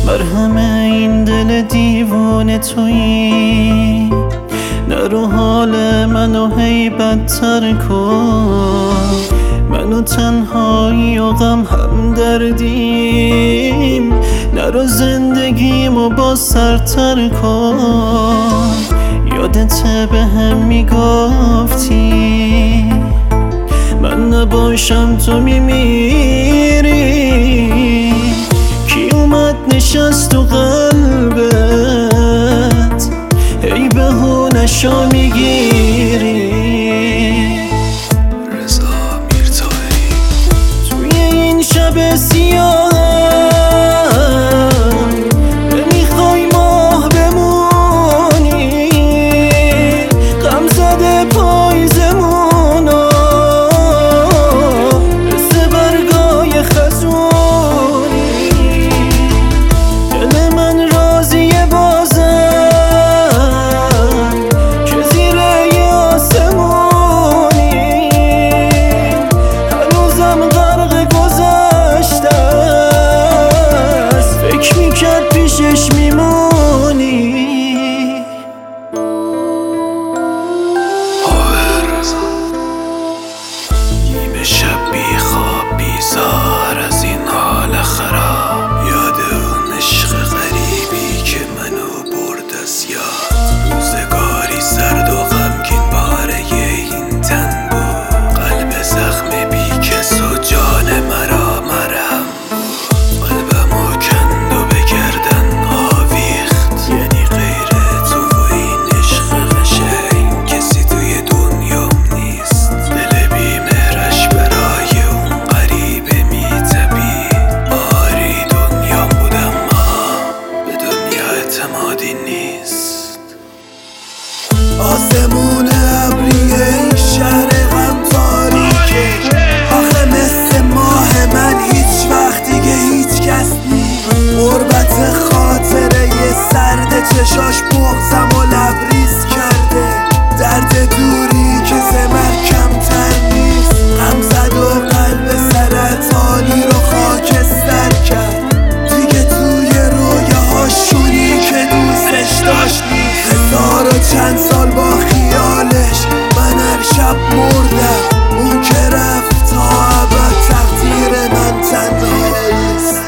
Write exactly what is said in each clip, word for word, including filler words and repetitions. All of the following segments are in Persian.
مرهم این دل دیوانه تویی، نرو حال منو هی بدتر کن. منو تنهایی و غم هم دردیم، نرو زندگیمو با سرتر کن. یادت به هم میگفتی من نباشم تو میمیری. کی اومد نشست تو قلبت ای بهونشو میگیری. رضا میرطاهری توی این شب سیاه نمیخوای ماه بمونی، غم زده پاییزمونو مثل برگای خزونی. دل من راضیه بازم که زیر یه آسمونی، هنوزم غرق گذشته است، فکر میکرد پیشش میمونی. آور رضا نیمه شب بی خواب بیزار از این حال خراب، یاد اون عشق غریبی که منو برد از یاد. روزگاری سرد و غمگین باره این تن بود، قلب زخم بی کس و جان مرا مرهم بود. قلبمو کند و به گردن آویخت، یعنی غیر تو و این عشق قشنگ کسی توی دنیام نیست. دل بی مهرش برای اون غریبه میتپید. آری دنیام بود اما به دنیا اعتمادی نیست. آسمون ابریه این شهر غم تاریکه، آخه مثل ماه من هیچ وقت دیگه هیچ کس نیست. غربت خاطره یه سرد چشاش بغزم و لبریز کرده، درد دوری که زمر کمتر نیست. غم زد و قلب سرطانی رو خاکستر کرد، دیگه توی رویاهاشونی که دوستش داشت نیست. هزار و چند سال با خیالش من هر شب مردم، اون که رفت تا ابد تقدیر من تنهاییست.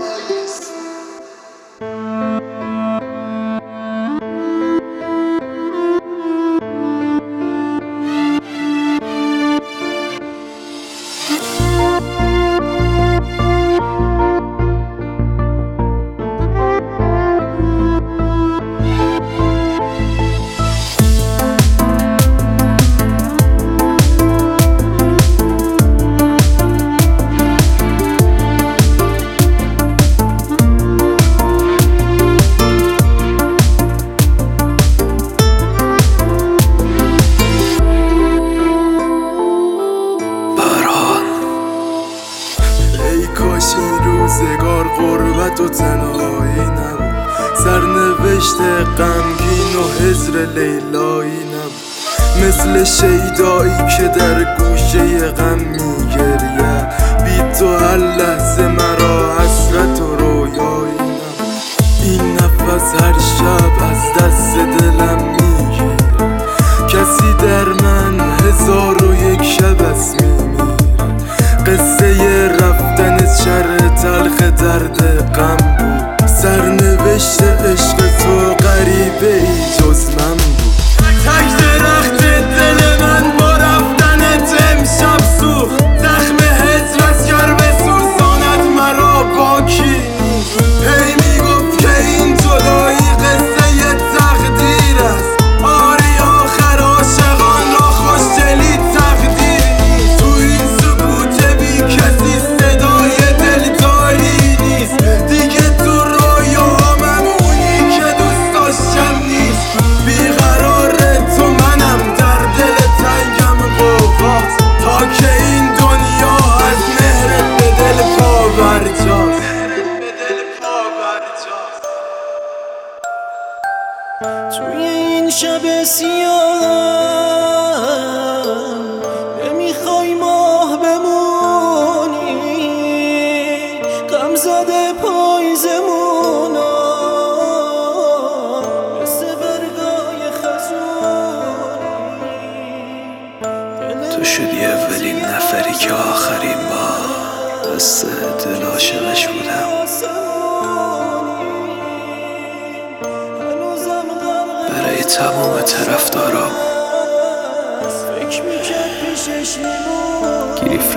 ای کاش این روزگار غربت و تنهایی نبود، سرنوشت غمگین و هجر لیلایی نبود. مثل شیدایی که در گوشه غم میگرید، بی تو هر لحظه مرا حسرت و رویایی نبود. این نفس هر شب از دست دلم میگیره، کسی در من هزار و یک شب است میمیره. قصه رفتن شر تلخ درد غم بود، سرنوشت عشق تو غریبه ای جز من بود. تک درخت دل من با رفتنت امشب سوخت، زخم هجرت گر بسوزاند مرا باکی نیست. هی میگفت که این جدایی قصه ی تقدیر است، آری آخر عاشقان را خوشدلی تقدیر نیست. تو این سکوت بی کسی صدای دلداری نیست، دیگه تو رویاهامم اونی که دوست داشتم نیست. بیقرار تو منم در دل تنگم قوقات، تا که این دنیا از مهرت به دل پاورجاست. توی این شب سیاه نمیخوای ماه بمونی، غم زده پاییزمونو قصه دل عاشقش بودم. برای تمام طرفدارام گریف